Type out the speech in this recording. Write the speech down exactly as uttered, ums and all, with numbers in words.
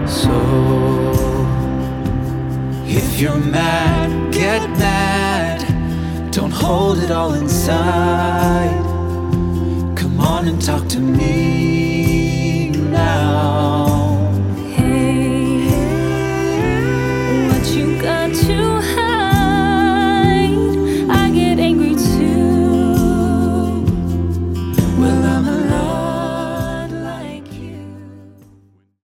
So if you're mad, get mad. Don't hold it all inside. Come on and talk to me.